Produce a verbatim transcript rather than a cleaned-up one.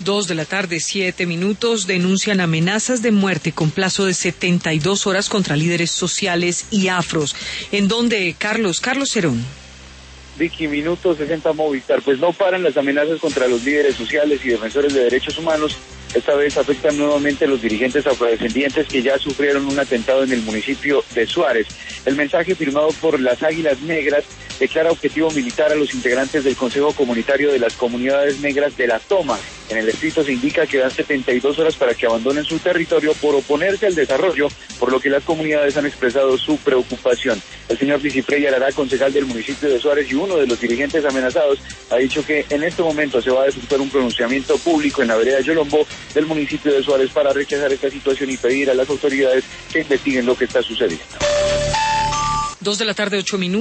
Dos de la tarde, siete minutos, denuncian amenazas de muerte con plazo de setenta y dos horas contra líderes sociales y afros. ¿En dónde, Carlos? Carlos Cerón. Vicky, minuto sesenta Movistar. Pues no paran las amenazas contra los líderes sociales y defensores de derechos humanos. Esta vez afectan nuevamente a los dirigentes afrodescendientes que ya sufrieron un atentado en el municipio de Suárez. El mensaje firmado por las Águilas Negras declara objetivo militar a los integrantes del Consejo Comunitario de las Comunidades Negras de La Toma. En el escrito se indica que dan setenta y dos horas para que abandonen su territorio por oponerse al desarrollo, por lo que las comunidades han expresado su preocupación. El señor Diciprey Arará, concejal del municipio de Suárez y uno de los dirigentes amenazados, ha dicho que en este momento se va a efectuar un pronunciamiento público en la vereda Yolombó del municipio de Suárez para rechazar esta situación y pedir a las autoridades que investiguen lo que está sucediendo. Dos de la tarde, ocho minutos.